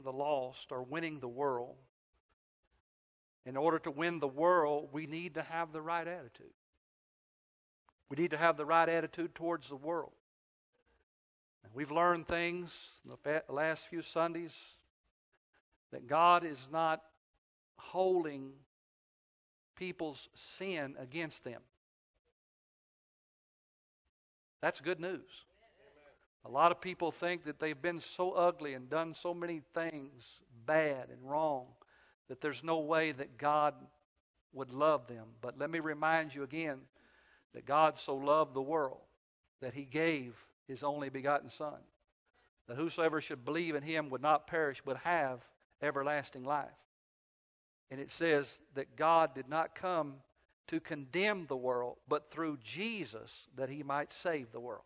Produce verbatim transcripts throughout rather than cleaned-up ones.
the lost or winning the world. In order to win the world, we need to have the right attitude. We need to have the right attitude towards the world. And we've learned things in the last few Sundays that God is not holding people's sin against them. That's good news. A lot of people think that they've been so ugly and done so many things bad and wrong that there's no way that God would love them. But let me remind you again that God so loved the world that He gave His only begotten Son, that whosoever should believe in Him would not perish but have everlasting life. And it says that God did not come to condemn the world, but through Jesus that He might save the world.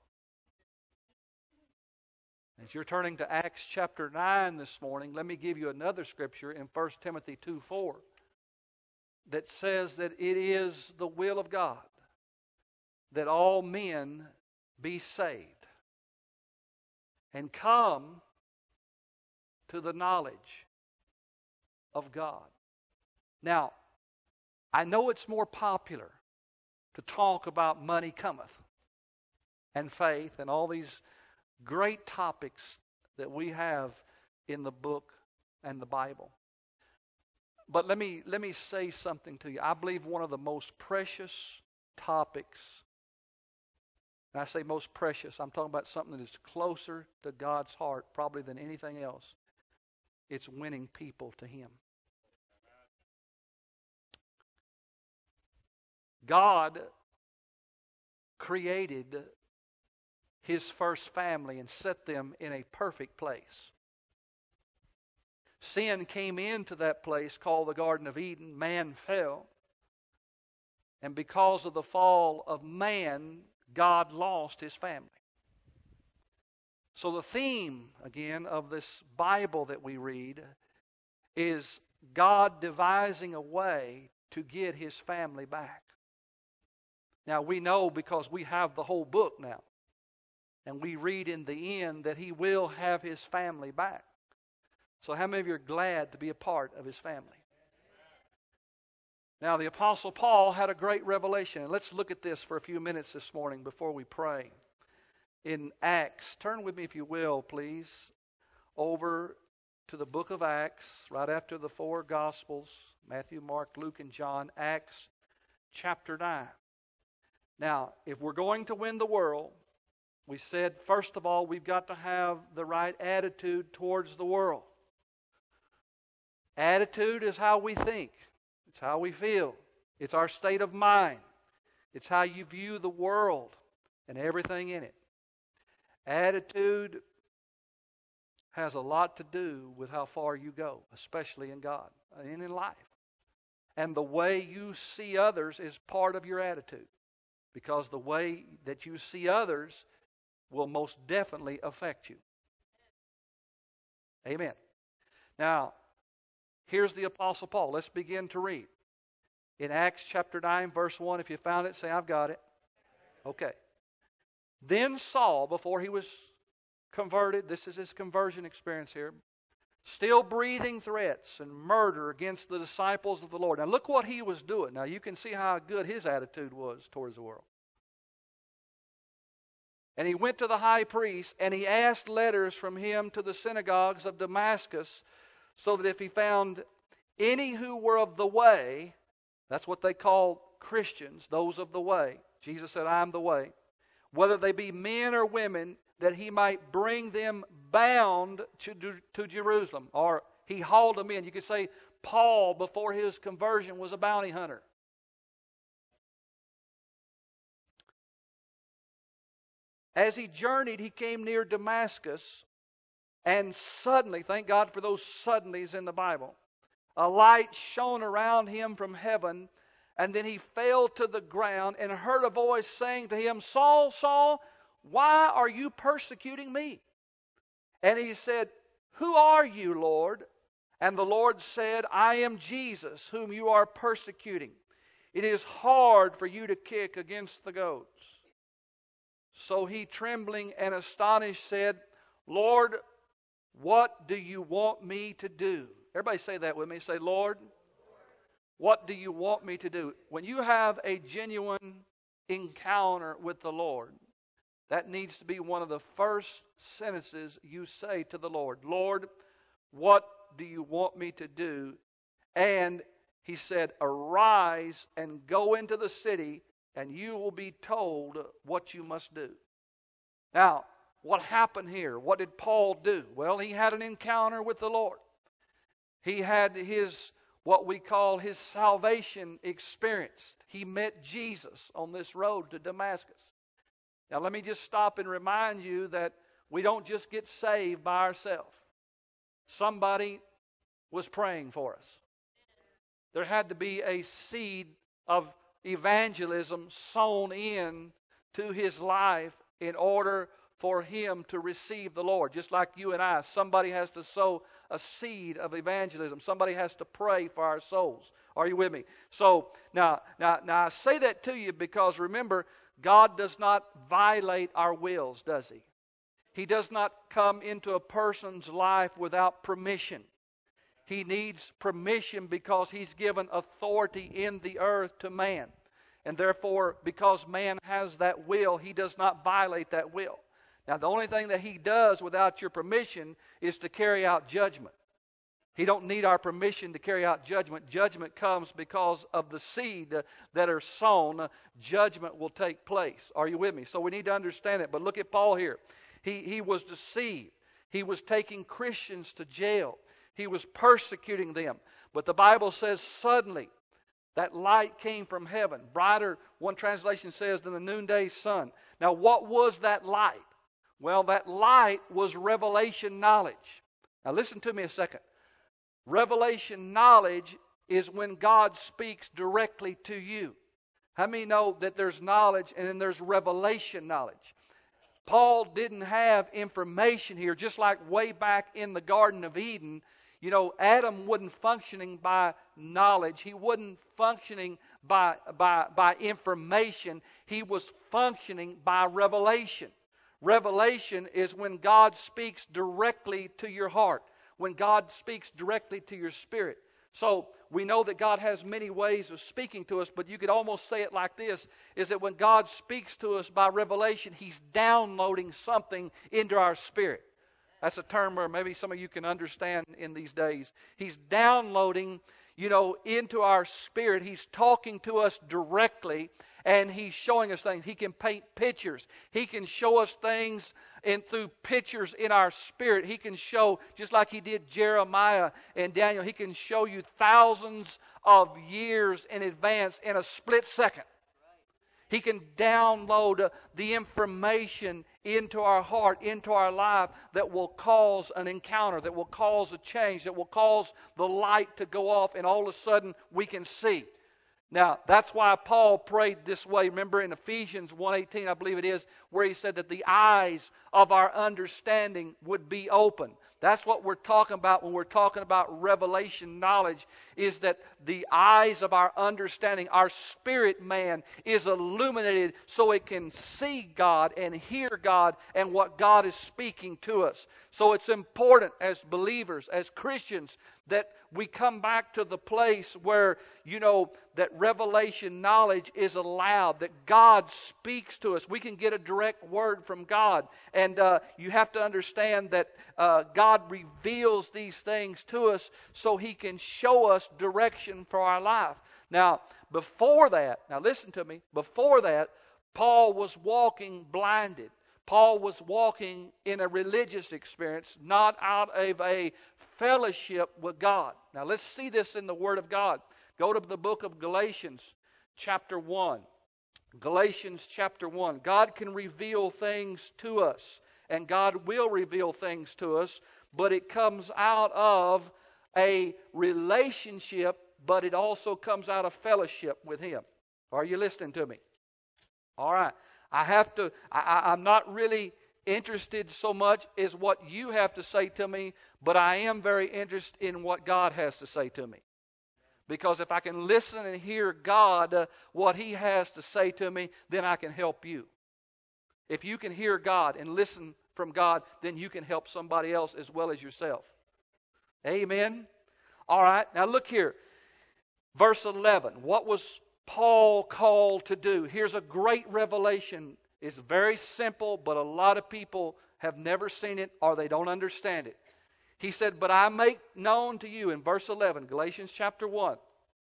As you're turning to Acts chapter nine this morning, let me give you another scripture in First Timothy two four that says that it is the will of God that all men be saved and come to the knowledge of God. Now, I know it's more popular to talk about money cometh and faith and all these great topics that we have in the book and the Bible. But let me let me say something to you. I believe one of the most precious topics, and I say most precious, I'm talking about something that is closer to God's heart probably than anything else. It's winning people to Him. God created His first family and set them in a perfect place. Sin came into that place called the Garden of Eden. Man fell. And because of the fall of man, God lost His family. So the theme, again, of this Bible that we read is God devising a way to get His family back. Now we know because we have the whole book now. And we read in the end that He will have His family back. So how many of you are glad to be a part of His family? Now the Apostle Paul had a great revelation. And let's look at this for a few minutes this morning before we pray. In Acts, turn with me if you will, please, over to the book of Acts, right after the four Gospels, Matthew, Mark, Luke, and John, Acts chapter nine. Now, if we're going to win the world, we said, first of all, we've got to have the right attitude towards the world. Attitude is how we think. It's how we feel. It's our state of mind. It's how you view the world and everything in it. Attitude has a lot to do with how far you go, especially in God and in life. And the way you see others is part of your attitude. Because the way that you see others will most definitely affect you. Amen. Now, here's the Apostle Paul. Let's begin to read. In Acts chapter nine, verse one, if you found it, say, I've got it. Okay. Then Saul, before he was converted, this is his conversion experience here, still breathing threats and murder against the disciples of the Lord. Now look what he was doing. Now you can see how good his attitude was towards the world. And he went to the high priest, and he asked letters from him to the synagogues of Damascus, so that if he found any who were of the way, that's what they call Christians, those of the way. Jesus said, I am the way. Whether they be men or women, that he might bring them bound to, to Jerusalem. Or he hauled them in. You could say Paul, before his conversion, was a bounty hunter. As he journeyed, he came near Damascus, and suddenly, thank God for those suddenlies in the Bible, a light shone around him from heaven, and then he fell to the ground and heard a voice saying to him, Saul, Saul, why are you persecuting me? And he said, Who are you, Lord? And the Lord said, I am Jesus, whom you are persecuting. It is hard for you to kick against the goats. So he, trembling and astonished, said, Lord, what do you want me to do? Everybody say that with me. Say, Lord, what do you want me to do? When you have a genuine encounter with the Lord, that needs to be one of the first sentences you say to the Lord. Lord, what do you want me to do? And he said, arise and go into the city, and you will be told what you must do. Now, what happened here? What did Paul do? Well, he had an encounter with the Lord. He had his, what we call his salvation experienced. He met Jesus on this road to Damascus. Now, let me just stop and remind you that we don't just get saved by ourselves. Somebody was praying for us. There had to be a seed of evangelism sown in to his life in order for him to receive the Lord. Just like you and I, somebody has to sow a seed of evangelism. Somebody has to pray for our souls. Are you with me? So now, now, now I say that to you because remember, God does not violate our wills, does He? He does not come into a person's life without permission. He needs permission because He's given authority in the earth to man. And therefore, because man has that will, he does not violate that will. Now, the only thing that he does without your permission is to carry out judgment. He don't need our permission to carry out judgment. Judgment comes because of the seed that are sown. Judgment will take place. Are you with me? So we need to understand it. But look at Paul here. He, he was deceived. He was taking Christians to jail. He was persecuting them. But the Bible says suddenly that light came from heaven. Brighter, one translation says, than the noonday sun. Now what was that light? Well, that light was revelation knowledge. Now listen to me a second. Revelation knowledge is when God speaks directly to you. How many know that there's knowledge and then there's revelation knowledge? Paul didn't have information here, just like way back in the Garden of Eden. You know, Adam wasn't functioning by knowledge. He wasn't functioning by, by, by information. He was functioning by revelation. Revelation is when God speaks directly to your heart, when God speaks directly to your spirit. So we know that God has many ways of speaking to us, but you could almost say it like this, is that when God speaks to us by revelation, He's downloading something into our spirit. That's a term where maybe some of you can understand in these days. He's downloading, you know, into our spirit. He's talking to us directly, and He's showing us things. He can paint pictures. He can show us things and through pictures in our spirit. He can show, just like He did Jeremiah and Daniel, He can show you thousands of years in advance in a split second. He can download the information into our heart, into our life, that will cause an encounter, that will cause a change, that will cause the light to go off, and all of a sudden we can see. Now, that's why Paul prayed this way. Remember in Ephesians one eighteen, I believe it is, where he said that the eyes of our understanding would be open. That's what we're talking about when we're talking about revelation knowledge, is that the eyes of our understanding, our spirit man, is illuminated so it can see God and hear God and what God is speaking to us. So it's important as believers, as Christians, that we come back to the place where, you know, that revelation knowledge is allowed, that God speaks to us. We can get a direct word from God. And uh, you have to understand that uh, God reveals these things to us so He can show us direction for our life. Now, before that, now listen to me, before that, Paul was walking blinded. Paul was walking in a religious experience, not out of a fellowship with God. Now let's see this in the Word of God. Go to the book of Galatians chapter one. Galatians chapter one. God can reveal things to us, and God will reveal things to us, but it comes out of a relationship, but it also comes out of fellowship with Him. Are you listening to me? All right. I have to, I, I'm not really interested so much as what you have to say to me, but I am very interested in what God has to say to me. Because if I can listen and hear God, uh, what He has to say to me, then I can help you. If you can hear God and listen from God, then you can help somebody else as well as yourself. Amen? All right, now look here. Verse eleven. What was Paul called to do? Here's a great revelation. It's very simple, but a lot of people have never seen it or they don't understand it. He said, but I make known to you in verse eleven, Galatians chapter one,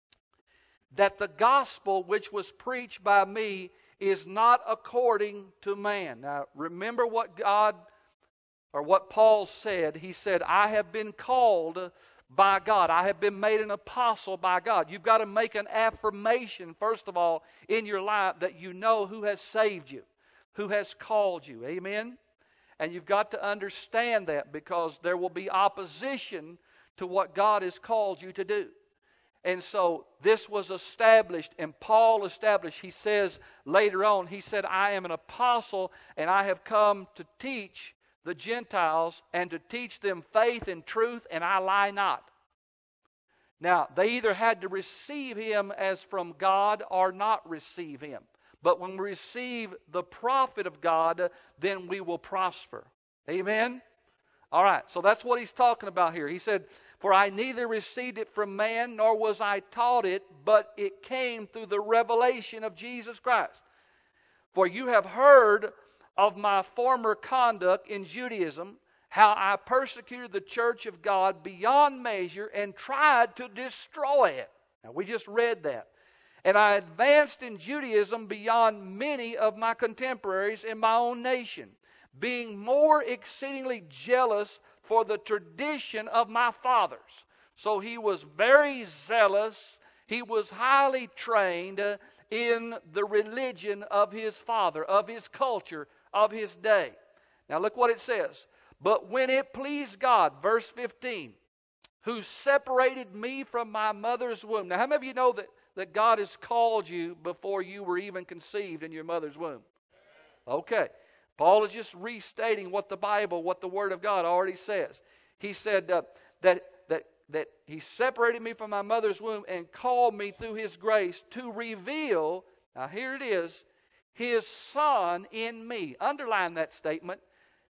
that the gospel which was preached by me is not according to man. Now, remember what God, or what Paul said. He said, I have been called by God. I have been made an apostle by God. You've got to make an affirmation, first of all, in your life that you know who has saved you, who has called you. Amen? And you've got to understand that, because there will be opposition to what God has called you to do. And so this was established, and Paul established, he says later on, he said, I am an apostle, and I have come to teach the Gentiles and to teach them faith and truth, and I lie not. Now, they either had to receive him as from God or not receive him. But when we receive the prophet of God, then we will prosper. Amen? All right, so that's what he's talking about here. He said, for I neither received it from man, nor was I taught it, but it came through the revelation of Jesus Christ. For you have heard of my former conduct in Judaism, how I persecuted the church of God beyond measure and tried to destroy it. Now, we just read that. And I advanced in Judaism beyond many of my contemporaries in my own nation, being more exceedingly jealous for the tradition of my fathers. So he was very zealous. He was highly trained in the religion of his father, of his culture, of his day. Now look what it says. But when it pleased God, verse fifteen, who separated me from my mother's womb. Now how many of you know that, that God has called you before you were even conceived in your mother's womb? Okay. Paul is just restating what the Bible, what the Word of God already says. He said uh, that, that, that he separated me from my mother's womb and called me through his grace to reveal, now here it is, his Son in me. Underline that statement.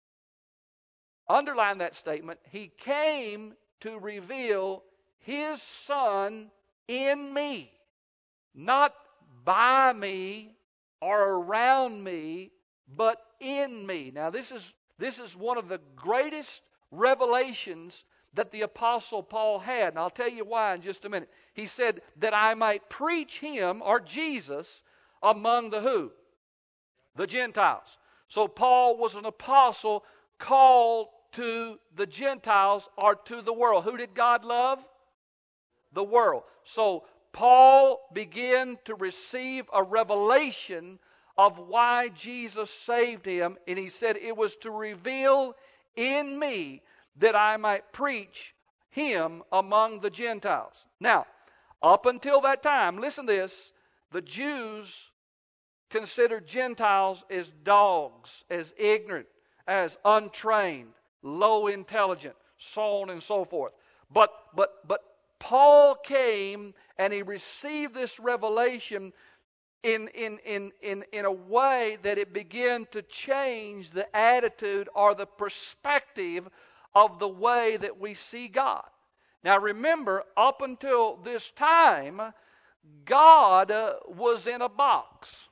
Underline that statement. He came to reveal his Son in me. Not by me or around me, but in me. Now this is, this is one of the greatest revelations that the Apostle Paul had. And I'll tell you why in just a minute. He said that I might preach him, or Jesus, among the who? The Gentiles. So Paul was an apostle called to the Gentiles or to the world. Who did God love? The world. So Paul began to receive a revelation of why Jesus saved him, and he said it was to reveal in me that I might preach him among the Gentiles. Now, up until that time, listen to this, the Jews considered Gentiles as dogs, as ignorant, as untrained, low intelligent, so on and so forth. But but but Paul came and he received this revelation in in in in in a way that it began to change the attitude or the perspective of the way that we see God. Now remember, up until this time, God uh, was in a box.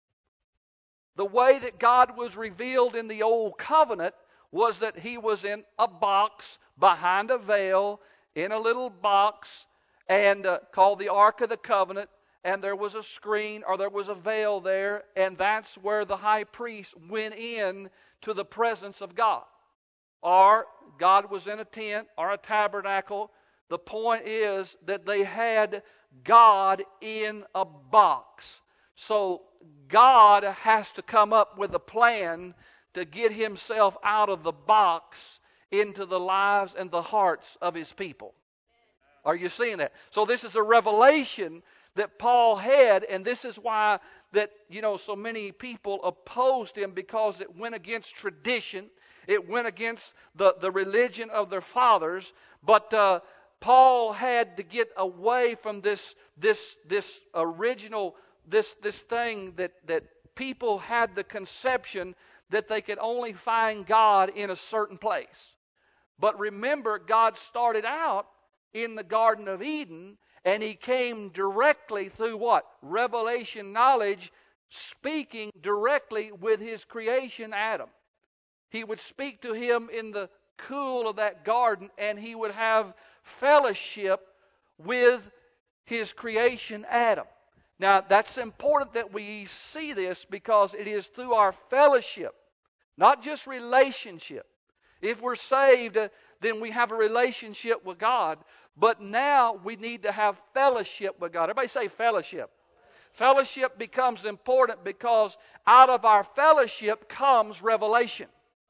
The way that God was revealed in the Old Covenant was that he was in a box behind a veil, in a little box, and uh, called the Ark of the Covenant, and there was a screen or there was a veil there, and that's where the high priest went in to the presence of God. Or God was in a tent or a tabernacle. The point is that they had God in a box. So God has to come up with a plan to get himself out of the box into the lives and the hearts of his people. Are you seeing that? So this is a revelation that Paul had, and this is why that, you know, so many people opposed him, because it went against tradition. It went against the, the religion of their fathers. But uh, Paul had to get away from this this this original this this thing that that people had the conception that they could only find God in a certain place. But remember, God started out in the Garden of Eden, and He came directly through what? Revelation knowledge, speaking directly with His creation, Adam. He would speak to him in the cool of that garden, and He would have fellowship with His creation, Adam. Now, that's important that we see this, because it is through our fellowship, not just relationship. If we're saved, uh, then we have a relationship with God. But now we need to have fellowship with God. Everybody say fellowship. Fellowship becomes important because out of our fellowship comes revelation.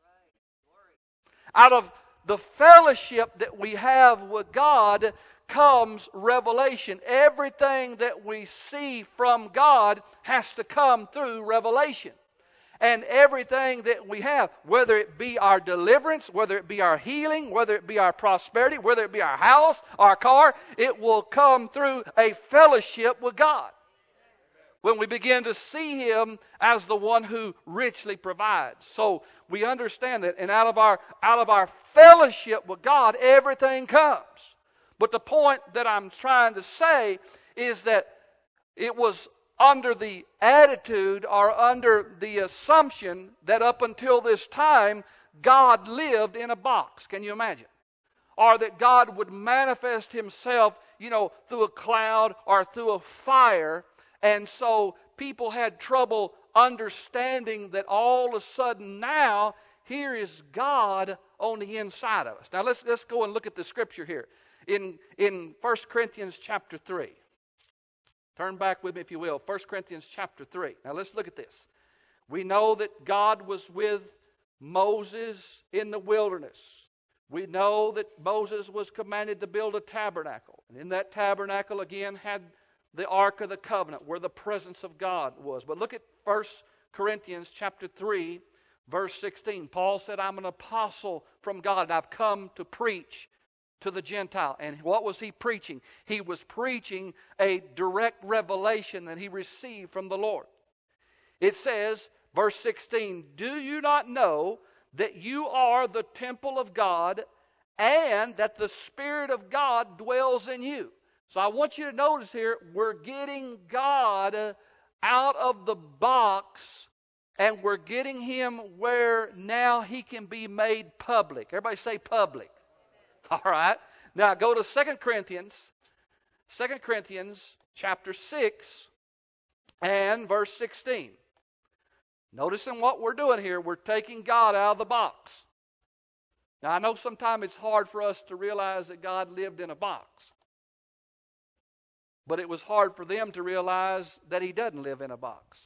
Out of the fellowship that we have with God comes revelation. Everything that we see from God has to come through revelation. And everything that we have, whether it be our deliverance, whether it be our healing, whether it be our prosperity, whether it be our house, our car, it will come through a fellowship with God. When we begin to see Him as the one who richly provides. So we understand that, and out of our out of our fellowship with God, everything comes. But the point that I'm trying to say is that it was under the attitude or under the assumption that up until this time, God lived in a box. Can you imagine? Or that God would manifest Himself, you know, through a cloud or through a fire. And so people had trouble understanding that all of a sudden now, here is God on the inside of us. Now let's, let's go and look at the scripture here. In, in First Corinthians chapter three. Turn back with me if you will. First Corinthians chapter three. Now let's look at this. We know that God was with Moses in the wilderness. We know that Moses was commanded to build a tabernacle. And in that tabernacle again had the Ark of the Covenant where the presence of God was. But look at First Corinthians chapter three, verse sixteen. Paul said, I'm an apostle from God, and I've come to preach to the Gentile. And what was he preaching? He was preaching a direct revelation that he received from the Lord. It says, verse sixteen, do you not know that you are the temple of God and that the Spirit of God dwells in you? So I want you to notice here, we're getting God out of the box and we're getting Him where now He can be made public. Everybody say public. All right. Now go to Second Corinthians, Second Corinthians chapter six and verse sixteen. Noticing what we're doing here, we're taking God out of the box. Now I know sometimes it's hard for us to realize that God lived in a box. But it was hard for them to realize that He doesn't live in a box.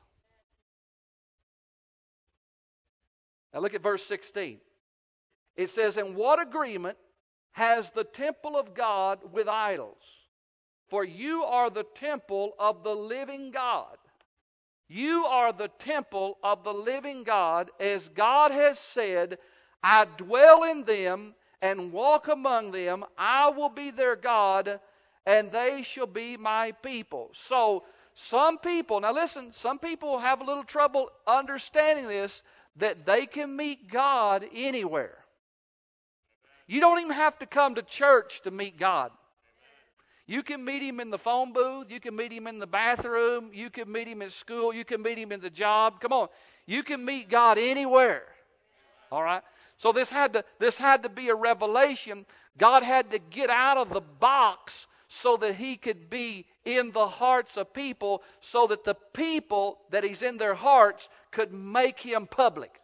Now look at verse sixteen. It says, and what agreement has the temple of God with idols? For you are the temple of the living God. You are the temple of the living God, as God has said, I dwell in them and walk among them. I will be their God, and they shall be my people. So some people, now listen, some people have a little trouble understanding this, that they can meet God anywhere. You don't even have to come to church to meet God. You can meet Him in the phone booth. You can meet Him in the bathroom. You can meet Him in school. You can meet Him in the job. Come on. You can meet God anywhere. All right? So this had to, this had to be a revelation. God had to get out of the box so that He could be in the hearts of people, so that the people that He's in their hearts could make Him public.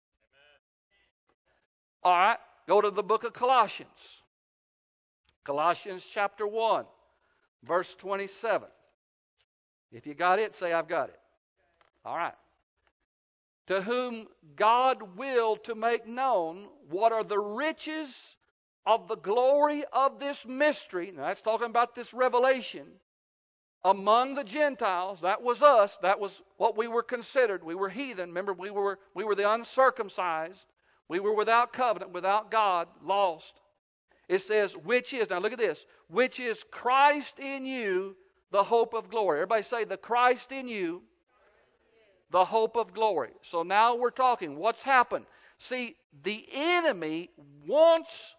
All right? Go to the book of Colossians. Colossians chapter one, verse twenty-seven. If you got it, say, I've got it. All right. To whom God willed to make known what are the riches of the glory of this mystery. Now that's talking about this revelation. Among the Gentiles, that was us. That was what we were considered. We were heathen. Remember, we were, we were the uncircumcised. We were without covenant, without God, lost. It says, which is, now look at this, which is Christ in you, the hope of glory. Everybody say, the Christ in you, the hope of glory. So now we're talking, what's happened? See, the enemy wants,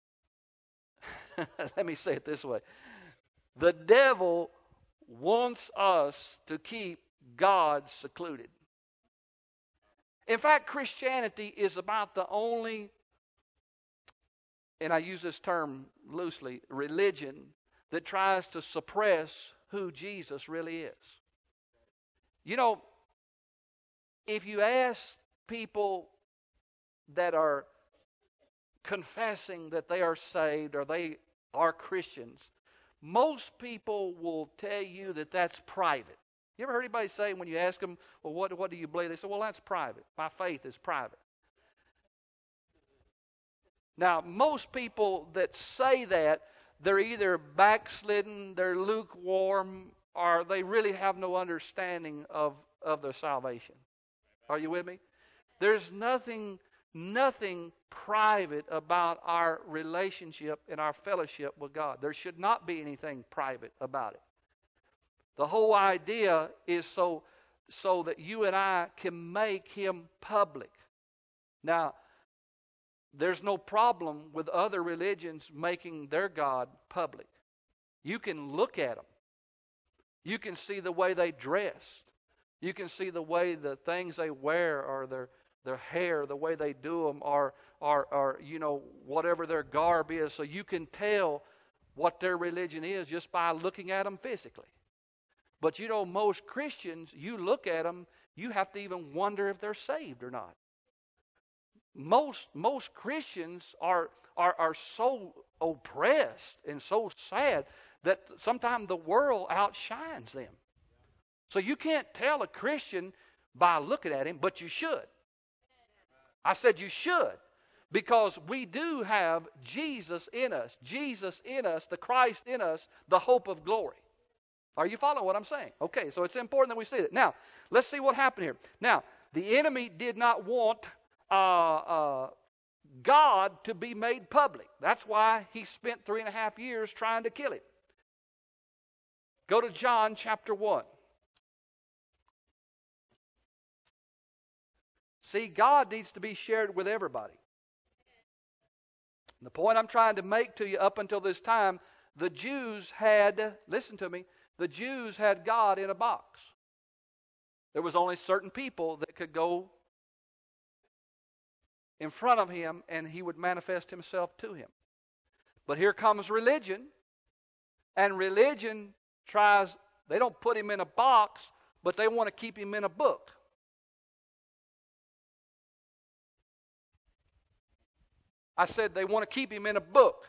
let me say it this way. The devil wants us to keep God secluded. In fact, Christianity is about the only, and I use this term loosely, religion that tries to suppress who Jesus really is. You know, if you ask people that are confessing that they are saved or they are Christians, most people will tell you that that's private. You ever heard anybody say when you ask them, well, what, what do you believe? They say, well, that's private. My faith is private. Now, most people that say that, they're either backslidden, they're lukewarm, or they really have no understanding of, of their salvation. Are you with me? There's nothing, nothing private about our relationship and our fellowship with God. There should not be anything private about it. The whole idea is so, so that you and I can make Him public. Now, there's no problem with other religions making their God public. You can look at them. You can see the way they dress. You can see the way the things they wear or their, their hair, the way they do them, or, or, or, you know, whatever their garb is. So you can tell what their religion is just by looking at them physically. But you know, most Christians, you look at them, you have to even wonder if they're saved or not. Most most Christians are, are, are so oppressed and so sad that sometimes the world outshines them. So you can't tell a Christian by looking at him, but you should. I said you should, because we do have Jesus in us. Jesus in us, the Christ in us, the hope of glory. Are you following what I'm saying? Okay, so it's important that we see that. Now, let's see what happened here. Now, the enemy did not want uh, uh, God to be made public. That's why he spent three and a half years trying to kill him. Go to John chapter one. See, God needs to be shared with everybody. And the point I'm trying to make to you up until this time, the Jews had, listen to me, the Jews had God in a box. There was only certain people that could go in front of him and he would manifest himself to him. But here comes religion, and religion tries, they don't put him in a box, but they want to keep him in a book. I said they want to keep him in a book.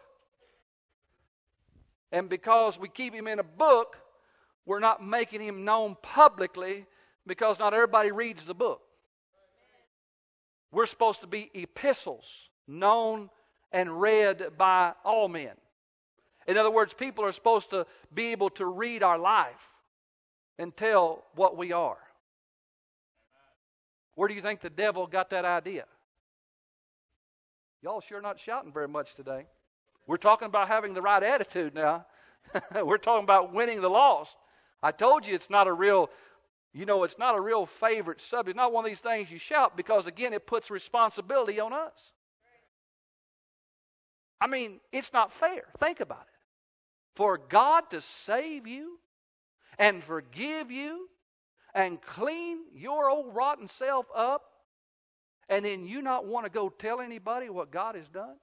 And because we keep him in a book, we're not making him known publicly, because not everybody reads the book. We're supposed to be epistles, known and read by all men. In other words, people are supposed to be able to read our life and tell what we are. Where do you think the devil got that idea? Y'all sure not shouting very much today. We're talking about having the right attitude now. We're talking about winning the lost. I told you it's not a real, you know, it's not a real favorite subject. Not one of these things you shout, because, again, it puts responsibility on us. I mean, it's not fair. Think about it. For God to save you and forgive you and clean your old rotten self up, and then you not want to go tell anybody what God has done?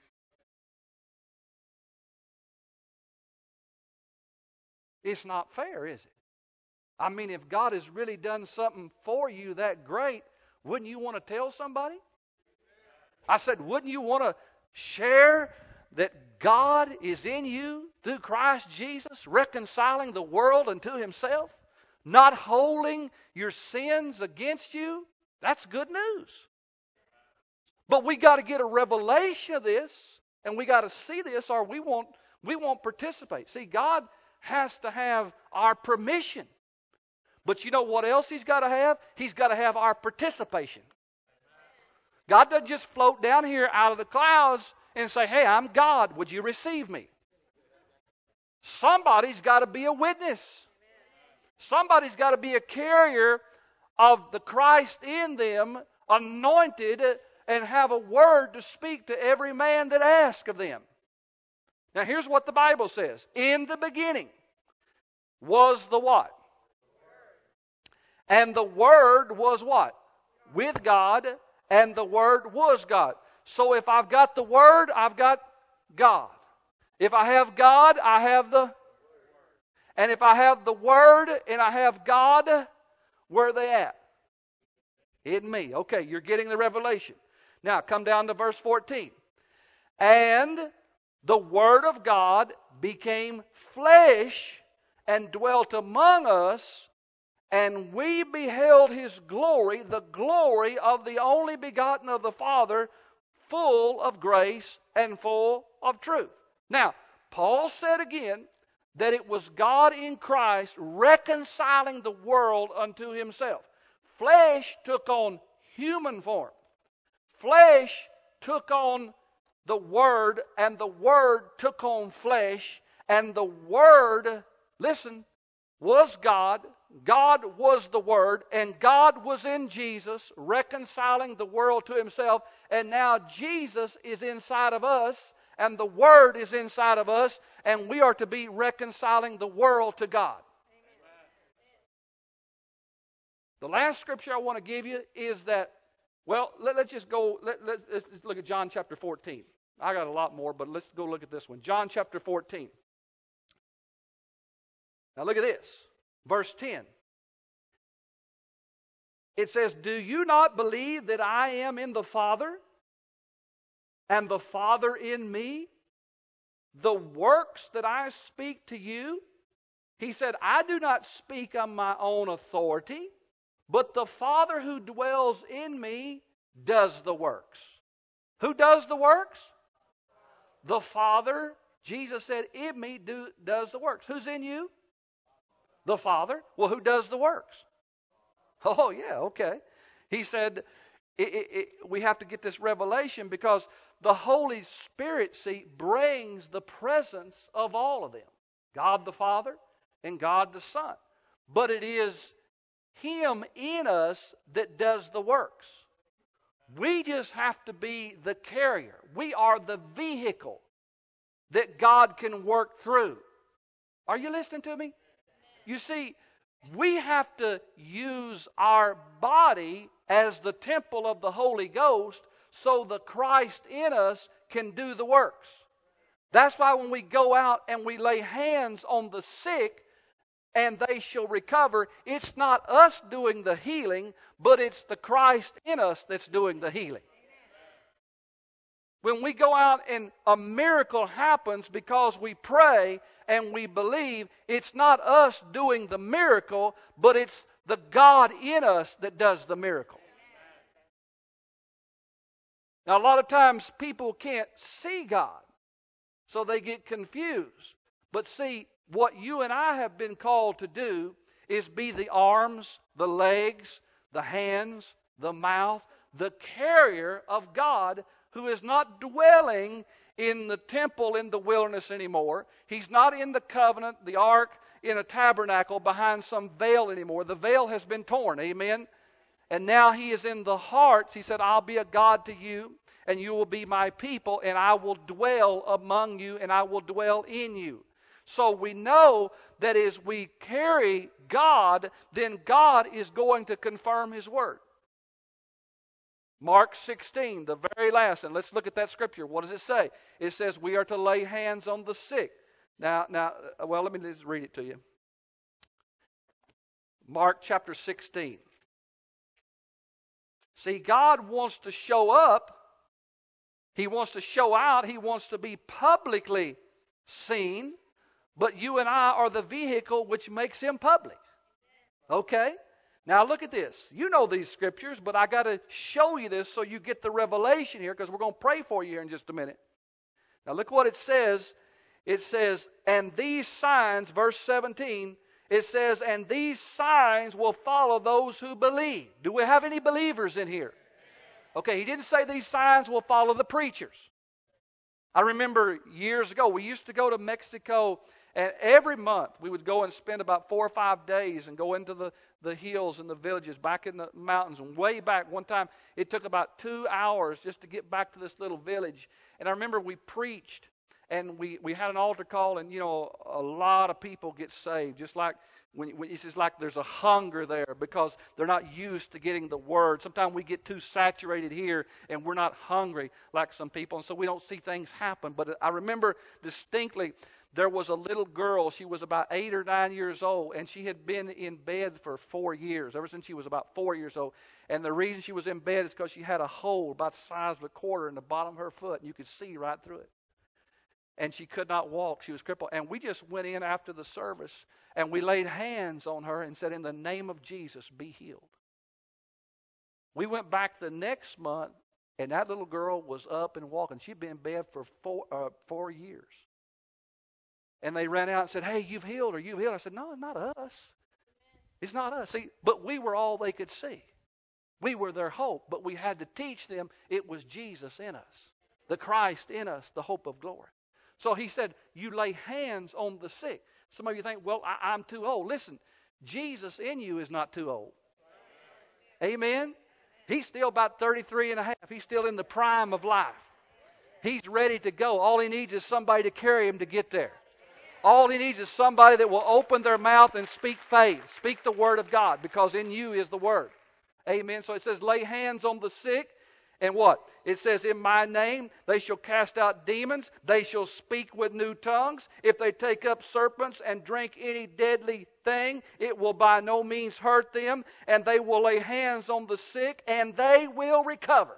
It's not fair, is it? I mean, if God has really done something for you that great, wouldn't you want to tell somebody? I said, wouldn't you want to share that God is in you through Christ Jesus, reconciling the world unto Himself, not holding your sins against you? That's good news. But we got to get a revelation of this, and we got to see this, or we won't, we won't participate. See, God has to have our permission. But you know what else He's got to have? He's got to have our participation. God doesn't just float down here out of the clouds and say, hey, I'm God, would you receive me? Somebody's got to be a witness. Somebody's got to be a carrier of the Christ in them, anointed, and have a word to speak to every man that asks of them. Now here's what the Bible says. In the beginning was the what? And the Word was what? With God, and the Word was God. So if I've got the Word, I've got God. If I have God, I have the... And if I have the Word and I have God, where are they at? In me. Okay, you're getting the revelation. Now, come down to verse fourteen. And the Word of God became flesh and dwelt among us, and we beheld His glory, the glory of the only begotten of the Father, full of grace and full of truth. Now, Paul said again that it was God in Christ reconciling the world unto Himself. Flesh took on human form. Flesh took on the Word, and the Word took on flesh, and the Word, listen, was God. God was the Word, and God was in Jesus, reconciling the world to Himself, and now Jesus is inside of us, and the Word is inside of us, and we are to be reconciling the world to God. The last scripture I want to give you is that, well, let, let's just go, let, let, let's look at John chapter fourteen. I got a lot more, but let's go look at this one. John chapter fourteen. Now look at this. Verse ten. It says, do you not believe that I am in the Father, and the Father in me? The works that I speak to you, He said, I do not speak on my own authority, but the Father who dwells in me does the works. Who does the works? The Father. Jesus said, in me do, does the works. Who's in you? The Father. Well, who does the works? Oh, yeah, okay. He said, it, it, it, we have to get this revelation because the Holy Spirit, see, brings the presence of all of them. God the Father and God the Son. But it is Him in us that does the works. We just have to be the carrier. We are the vehicle that God can work through. Are you listening to me? You see, we have to use our body as the temple of the Holy Ghost so the Christ in us can do the works. That's why when we go out and we lay hands on the sick and they shall recover, it's not us doing the healing, but it's the Christ in us that's doing the healing. When we go out and a miracle happens because we pray and we believe, it's not us doing the miracle, but it's the God in us that does the miracle. Now, a lot of times people can't see God, so they get confused. But see, what you and I have been called to do is be the arms, the legs, the hands, the mouth, the carrier of God, who is not dwelling in the temple in the wilderness anymore. He's not in the covenant, the ark, in a tabernacle behind some veil anymore. The veil has been torn, amen? And now He is in the hearts. He said, I'll be a God to you, and you will be my people, and I will dwell among you, and I will dwell in you. So we know that as we carry God, then God is going to confirm His word. Mark sixteen, the very last, and let's look at that scripture. What does it say? It says we are to lay hands on the sick. Now, now, well, let me just read it to you. Mark chapter sixteen. See, God wants to show up. He wants to show out. He wants to be publicly seen. But you and I are the vehicle which makes Him public. Okay? Now look at this. You know these scriptures, but I got to show you this so you get the revelation here, because we're going to pray for you here in just a minute. Now look what it says. It says, and these signs, verse seventeen, it says, and these signs will follow those who believe. Do we have any believers in here? Okay, He didn't say these signs will follow the preachers. I remember years ago, we used to go to Mexico, and every month we would go and spend about four or five days and go into the, the hills and the villages back in the mountains. And way back one time, it took about two hours just to get back to this little village. And I remember we preached, and we, we had an altar call, and, you know, a lot of people get saved, just like When, when it's just like there's a hunger there because they're not used to getting the Word. Sometimes we get too saturated here and we're not hungry like some people, and so we don't see things happen. But I remember distinctly there was a little girl. She was about eight or nine years old, and she had been in bed for four years, ever since she was about four years old. And the reason she was in bed is because she had a hole about the size of a quarter in the bottom of her foot, and you could see right through it. And she could not walk. She was crippled. And we just went in after the service, and we laid hands on her and said, in the name of Jesus, be healed. We went back the next month, and that little girl was up and walking. She'd been in bed for four, uh, four years. And they ran out and said, hey, you've healed her, you've healed her. I said, no, it's not us. It's not us. See, but we were all they could see. We were their hope, but we had to teach them it was Jesus in us, the Christ in us, the hope of glory. So he said, you lay hands on the sick. Some of you think, well, I, I'm too old. Listen, Jesus in you is not too old. Amen? He's still about thirty-three and a half. He's still in the prime of life. He's ready to go. All he needs is somebody to carry him to get there. All he needs is somebody that will open their mouth and speak faith. Speak the word of God, because in you is the word. Amen? So it says, lay hands on the sick. And what? It says, in my name they shall cast out demons. They shall speak with new tongues. If they take up serpents and drink any deadly thing, it will by no means hurt them. And they will lay hands on the sick, and they will recover.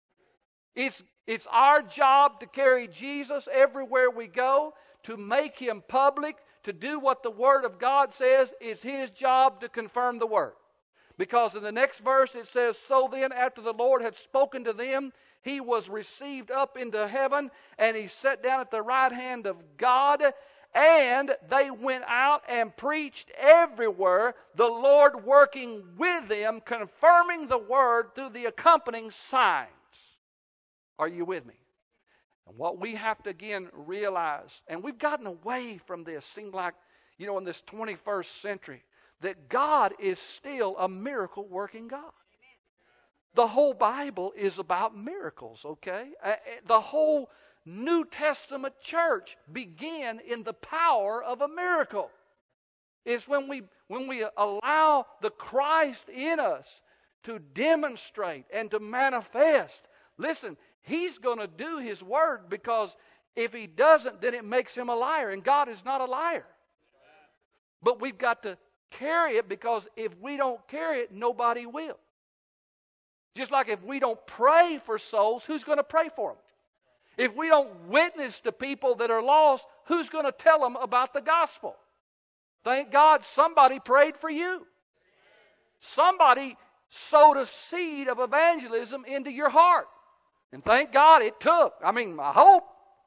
It's, it's our job to carry Jesus everywhere we go, to make him public, to do what the Word of God says is his job to confirm the Word. Because in the next verse it says, so then after the Lord had spoken to them, he was received up into heaven, and he sat down at the right hand of God, and they went out and preached everywhere, the Lord working with them, confirming the word through the accompanying signs. Are you with me? And what we have to again realize, and we've gotten away from this, seems like, you know, in this twenty-first century, that God is still a miracle working God. The whole Bible is about miracles, okay? The whole New Testament church began in the power of a miracle. It's when we, when we allow the Christ in us to demonstrate and to manifest. Listen, he's going to do his word, because if he doesn't, then it makes him a liar. And God is not a liar. But we've got to carry it, because if we don't carry it, nobody will. Just like if we don't pray for souls, who's going to pray for them? If we don't witness to people that are lost, who's going to tell them about the gospel? Thank God somebody prayed for you. Somebody sowed a seed of evangelism into your heart. And thank God it took. I mean, I hope.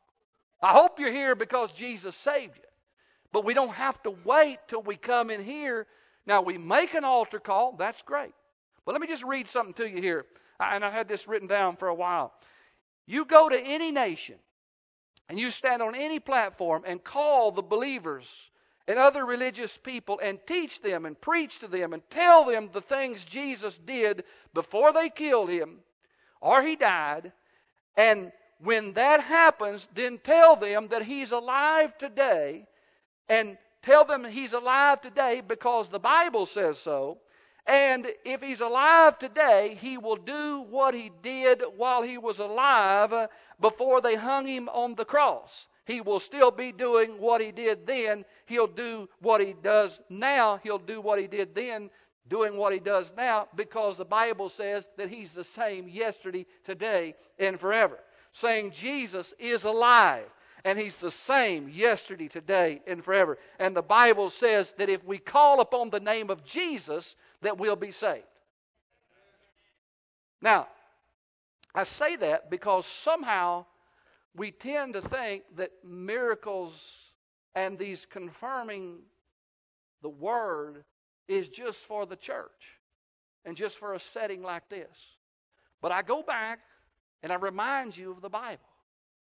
I hope you're here because Jesus saved you. But we don't have to wait till we come in here. Now, we make an altar call. That's great. But let me just read something to you here. And I had this written down for a while. You go to any nation, and you stand on any platform and call the believers and other religious people and teach them and preach to them and tell them the things Jesus did before they killed him or he died. And when that happens, then tell them that he's alive today. And tell them he's alive today because the Bible says so. And if he's alive today, he will do what he did while he was alive before they hung him on the cross. He will still be doing what he did then. He'll do what he does now. He'll do what he did then, doing what he does now, because the Bible says that he's the same yesterday, today, and forever. Saying Jesus is alive. And he's the same yesterday, today, and forever. And the Bible says that if we call upon the name of Jesus, that we'll be saved. Now, I say that because somehow we tend to think that miracles and these confirming the word is just for the church and just for a setting like this. But I go back and I remind you of the Bible.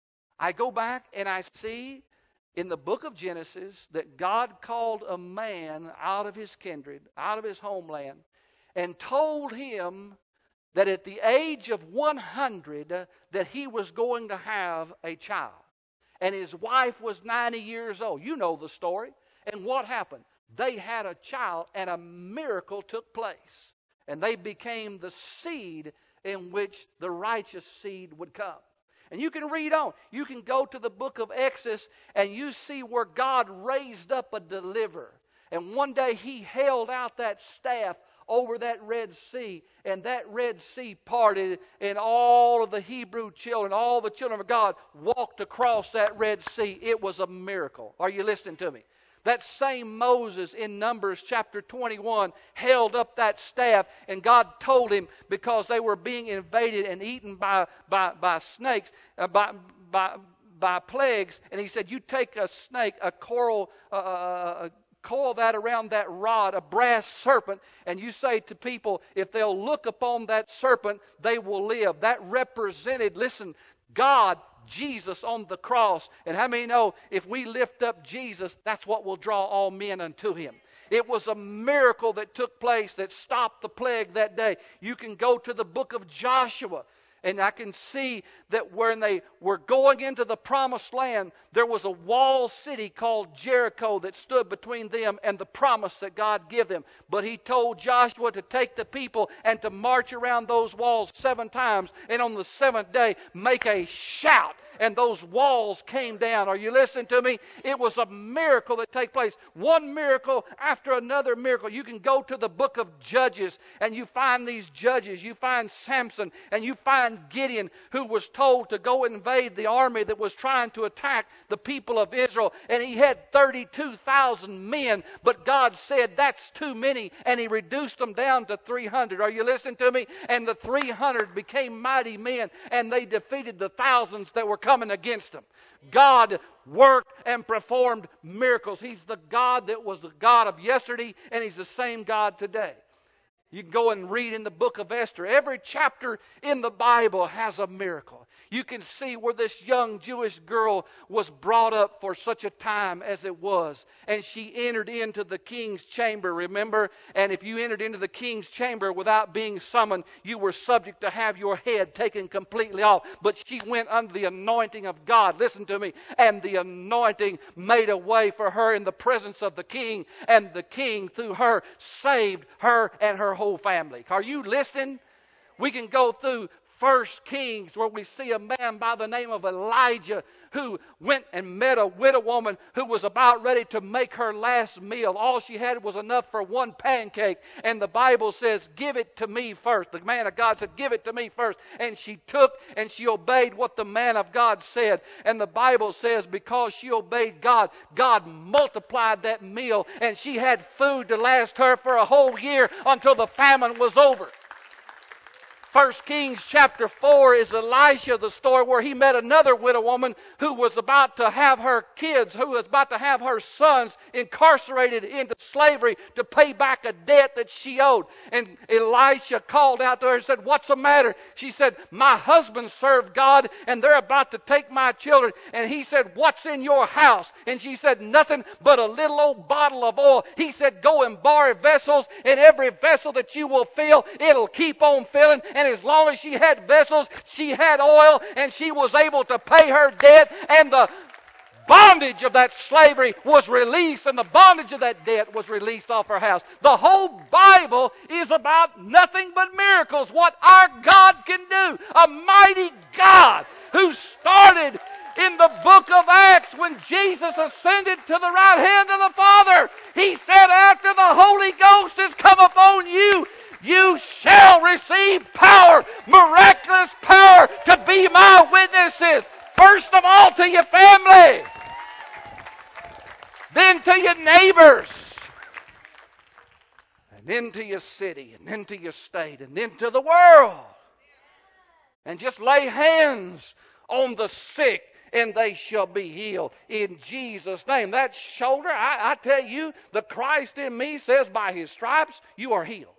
I go back and I see in the book of Genesis that God called a man out of his kindred, out of his homeland, and told him that at the age of one hundred uh, that he was going to have a child. And his wife was ninety years old. You know the story. And what happened? They had a child and a miracle took place. And they became the seed in which the righteous seed would come. And you can read on. You can go to the book of Exodus and you see where God raised up a deliverer. And one day he held out that staff over that Red Sea, and that Red Sea parted, and all of the Hebrew children, all the children of God walked across that Red Sea. It was a miracle. Are you listening to me? That same Moses in Numbers chapter twenty-one held up that staff, and God told him, because they were being invaded and eaten by, by, by snakes, uh, by, by, by plagues, and he said, you take a snake, a coral, uh, uh, coil that around that rod, a brass serpent, and you say to people, if they'll look upon that serpent, they will live. That represented, listen, God, Jesus on the cross. And how many know if we lift up Jesus, that's what will draw all men unto him? It was a miracle that took place that stopped the plague that day. You can go to the book of Joshua, and I can see that when they were going into the promised land, there was a walled city called Jericho that stood between them and the promise that God gave them. But he told Joshua to take the people and to march around those walls seven times. And on the seventh day, make a shout. And those walls came down. Are you listening to me? It was a miracle that took place. One miracle after another miracle. You can go to the book of Judges and you find these judges. You find Samson and you find Gideon, who was told to go invade the army that was trying to attack the people of Israel. And he had thirty-two thousand men, but God said that's too many, and he reduced them down to three hundred. Are you listening to me? And the three hundred became mighty men, and they defeated the thousands that were coming against them. God worked and performed miracles. He's the God that was the God of yesterday, and he's the same God today. You can go and read in the book of Esther. Every chapter in the Bible has a miracle. You can see where this young Jewish girl was brought up for such a time as it was. And she entered into the king's chamber, remember? And if you entered into the king's chamber without being summoned, you were subject to have your head taken completely off. But she went under the anointing of God. Listen to me. And the anointing made a way for her in the presence of the king. And the king, through her, saved her and her whole family. Are you listening? We can go through First Kings, where we see a man by the name of Elijah who went and met a widow woman who was about ready to make her last meal. All she had was enough for one pancake. And the Bible says, give it to me first. The man of God said, give it to me first. And she took and she obeyed what the man of God said. And the Bible says, because she obeyed God, God multiplied that meal. And she had food to last her for a whole year until the famine was over. First Kings chapter four is Elisha, the story where he met another widow woman who was about to have her kids, who was about to have her sons incarcerated into slavery to pay back a debt that she owed. And Elisha called out to her and said, what's the matter? She said, my husband served God and they're about to take my children. And he said, what's in your house? And she said, nothing but a little old bottle of oil. He said, go and borrow vessels, and every vessel that you will fill, it'll keep on filling. And as long as she had vessels, she had oil, and she was able to pay her debt, and the bondage of that slavery was released, and the bondage of that debt was released off her house. The whole Bible is about nothing but miracles, what our God can do. A mighty God who started in the book of Acts when Jesus ascended to the right hand of the Father. He said, after the Holy Ghost has come upon you, you shall receive power, miraculous power, to be my witnesses. First of all to your family, then to your neighbors, and then to your city, and then to your state, and then to the world. And just lay hands on the sick, and they shall be healed in Jesus' name. That shoulder, I, I tell you, the Christ in me says, by his stripes you are healed.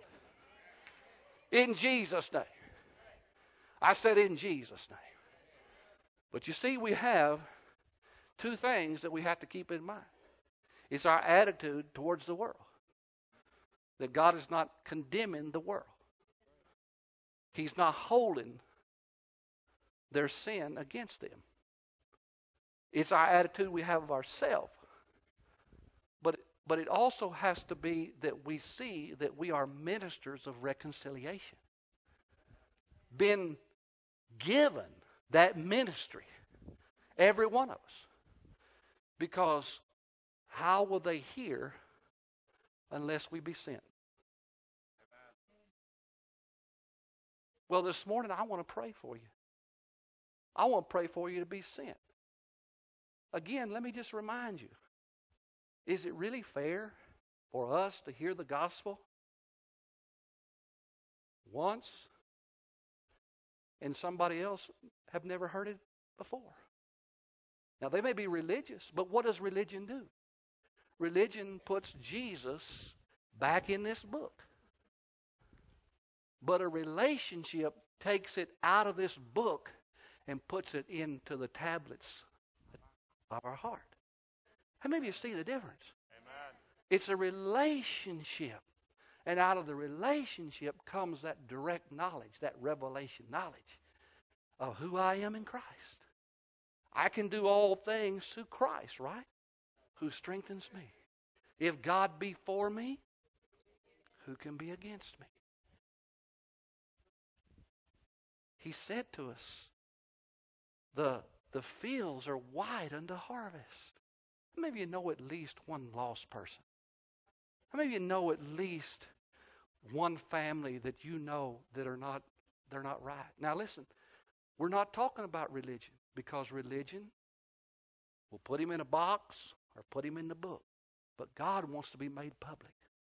In Jesus' name. I said in Jesus' name. But you see, we have two things that we have to keep in mind. It's our attitude towards the world. That God is not condemning the world. He's not holding their sin against them. It's our attitude we have of ourselves. But, but it also has to be that we see that we are ministers of reconciliation. Been given that ministry, every one of us. Because how will they hear unless we be sent? Well, this morning I want to pray for you. I want to pray for you to be sent. Again, let me just remind you. Is it really fair for us to hear the gospel once and somebody else have never heard it before? Now, they may be religious, but what does religion do? Religion puts Jesus back in this book. But a relationship takes it out of this book and puts it into the tablets of our heart. How many of you see the difference? Amen. It's a relationship. And out of the relationship comes that direct knowledge, that revelation knowledge of who I am in Christ. I can do all things through Christ, right? Who strengthens me. If God be for me, who can be against me? He said to us, the, the fields are wide unto harvest. How many of you know at least one lost person? How many of you know at least one family that you know that are not, they're not right? Now listen, we're not talking about religion, because religion will put him in a box or put him in the book. But God wants to be made public.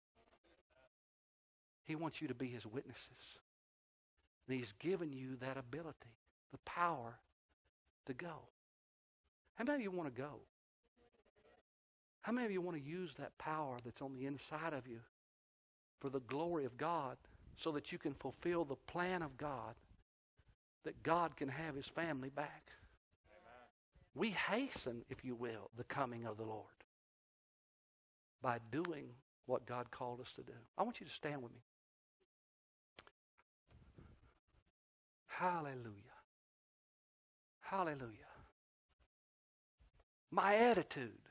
He wants you to be His witnesses. And He's given you that ability, the power to go. How many of you want to go? How many of you want to use that power that's on the inside of you for the glory of God, so that you can fulfill the plan of God, that God can have His family back? Amen. We hasten, if you will, the coming of the Lord by doing what God called us to do. I want you to stand with me. Hallelujah. Hallelujah. My attitude